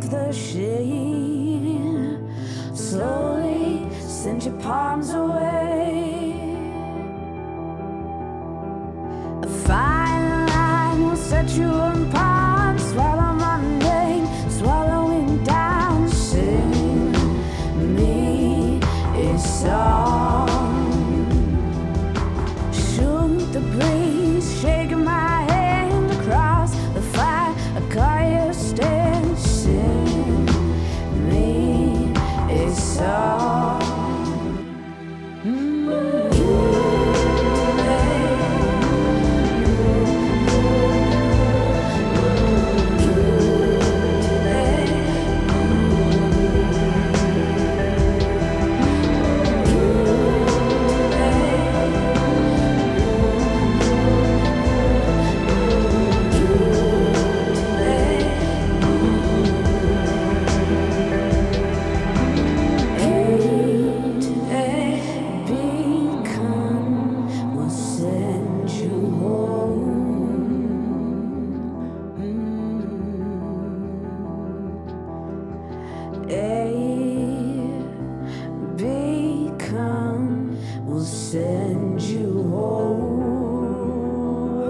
beneath the shade. Slowly send your palms away. A fine line will set you apart. Swallow my name, swallowing down. Sing me a song. Shoot the breeze, shaking my hand across the fire. I call you stand. Sing me a song. Become will send you home.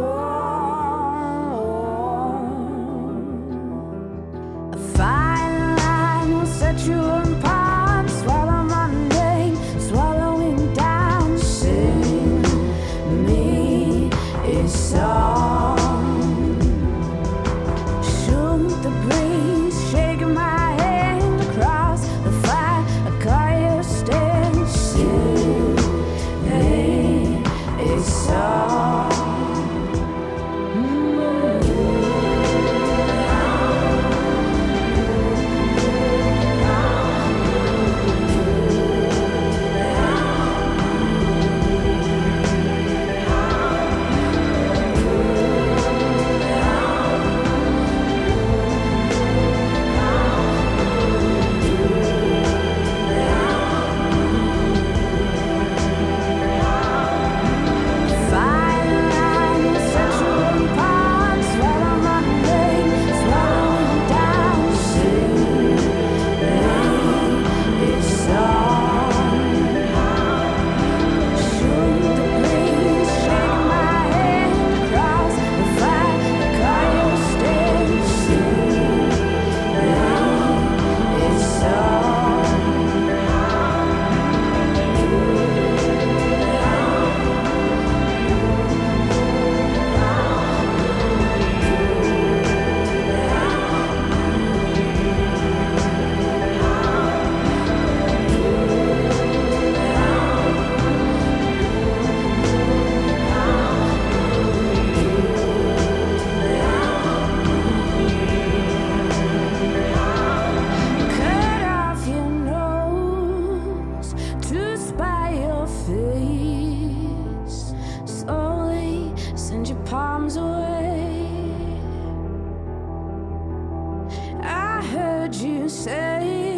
A fine line will set you apart. Swallow my name, swallowing down. Sing me a song. Shoot the breeze, shaking my hand across the fire. I call you stand. Sing me a song. Slowly send your palms away. I heard you say